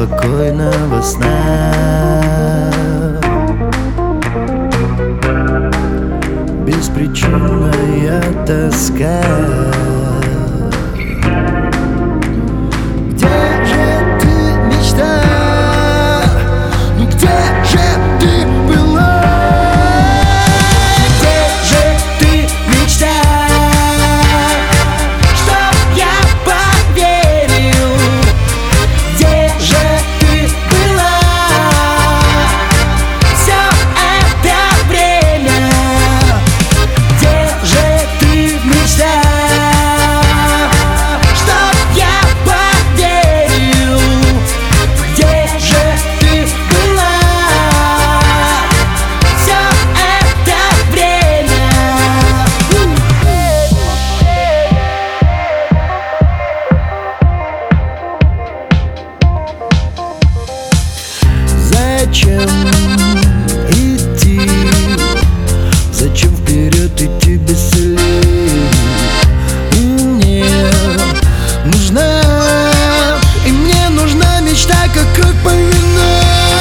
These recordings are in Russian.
спокойного сна. Беспричинная тоска. Где же ты, мечта? Где же ты была? Где же ты, мечта? Чтоб я поверил. Где же ты была? Все это время. Где же ты, мечта? Чтоб я поверил. Где же ты была? Все это время. Зачем идти? Зачем вперед идти без целей? И мне нужна мечта, как по вину.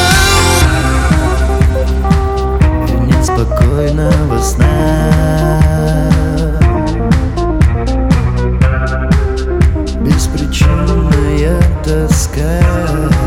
И нет спокойного сна. Беспричинная тоска.